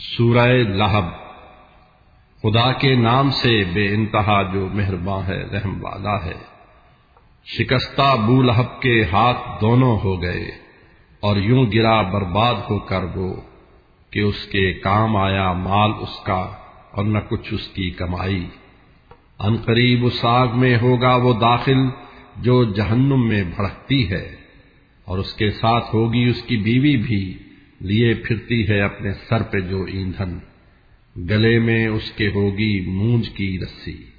सूरह लहब। खुदा के नाम से बेइंतहा जो मेहरबान है, रहम वाला है। शिकस्ता अबू लहब के हाथ दोनों हो गए और यूं गिरा बर्बाद होकर वो कि उसके काम आया माल उसका और न कुछ उसकी कमाई। अनकरीब उस आग में होगा वो दाखिल जो जहन्नुम में भड़कती है, और उसके साथ होगी उसकी बीवी भी, लिए फिरती है अपने सर पे जो ईंधन। गले में उसके होगी मूंज की रस्सी।